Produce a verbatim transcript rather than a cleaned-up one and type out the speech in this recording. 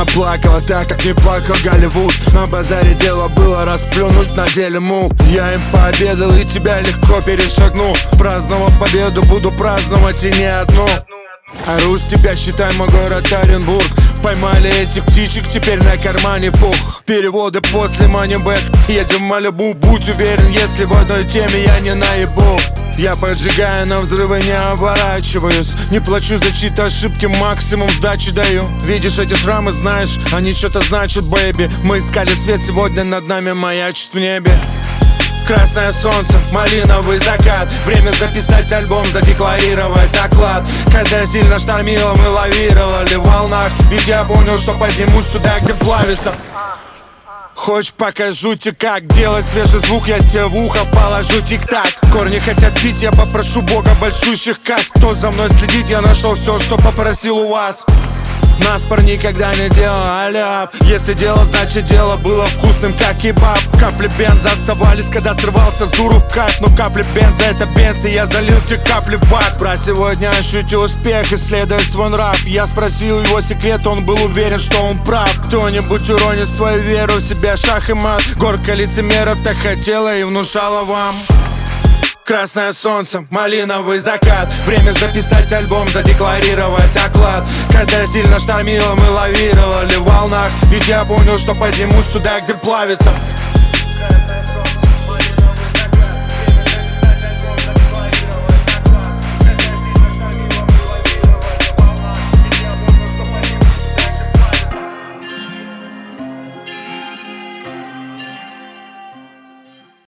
Мама плакала так, как не плакал Голливуд. На базаре дело было расплюнуть, на деле мук. Я им пообедал и тебя легко перешагну. Праздновал победу, буду праздновать и не одну. Ору с тебя, считай мой город Оренбург. Поймали этих птичек, теперь на кармане пух. Переводы после Moneyback, едем в Малибу. Будь уверен, если в одной теме я не наебу. Я поджигаю, на взрывы не оборачиваюсь. Не плачу за чьи-то ошибки, максимум сдачи даю. Видишь эти шрамы, знаешь, они что-то значат, бэйби. Мы искали свет, сегодня над нами маячит в небе. Красное солнце, малиновый закат. Время записать альбом, задекларировать оклад. Когда сильно штормило, мы лавировали в волнах. Ведь я понял, что поднимусь туда, где плавится. Хочешь, покажу тебе, как делать свежий звук, я тебе в ухо положу тик-так. Корни хотят пить, я попрошу Бога большущих касс. Кто за мной следит, я нашел все, что попросил у вас. Наспор никогда не делал аляп. Если дело, значит дело было вкусным, как кебаб. Капли бенза оставались, когда срывался с дуру в кайф. Но капли бенза это бенз, и я залил те капли в бак. Про сегодня ощути успех, исследуя свой нрав. Я спросил его секрет, он был уверен, что он прав. Кто-нибудь уронит свою веру в себя, шах и мат. Горка лицемеров так хотела и внушала вам. Красное солнце, малиновый закат. Время записать альбом, задекларировать оклад. Когда сильно штормило, мы лавировали в волнах. Ведь я понял, что поднимусь туда, где плавится.